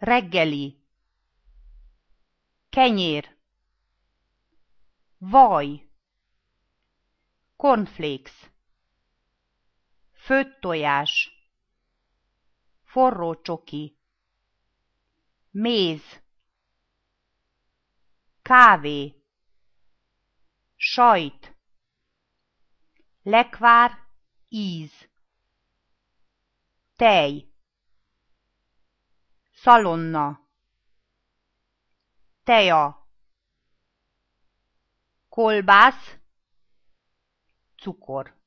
reggeli, kenyér, vaj, cornflakes, főtt tojás, forró csoki, méz, kávé, sajt, lekvár, íz, tej, szalonna, teja, kolbász, cukor.